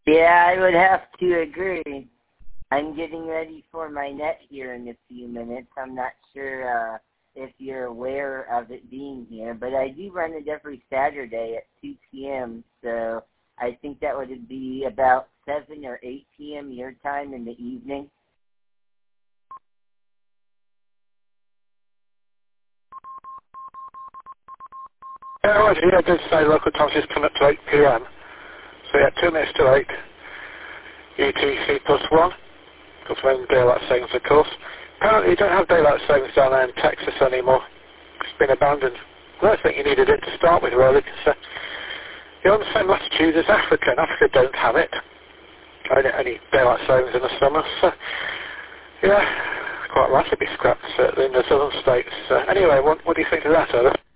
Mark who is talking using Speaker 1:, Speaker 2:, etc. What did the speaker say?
Speaker 1: Yeah, I would have to agree. I'm getting ready for my net here in a few minutes. I'm not sure if you're aware of it being here, but I do run it every Saturday at 2 p.m., so I think that would be about 7 or 8 p.m. your time in the evening.
Speaker 2: Yeah, right, yeah, I did say local times just come up to 8 p.m. So yeah, 2 minutes to 8, UTC +1, because when daylight savings, of course. Apparently you don't have daylight savings down there in Texas anymore. It's been abandoned. I don't think you needed it to start with, really, because you're on the same latitude as Africa, and Africa don't have it. Any daylight savings in the summer, so yeah, quite right to be scrapped, certainly in the southern states. Anyway, what do you think of that, Ola?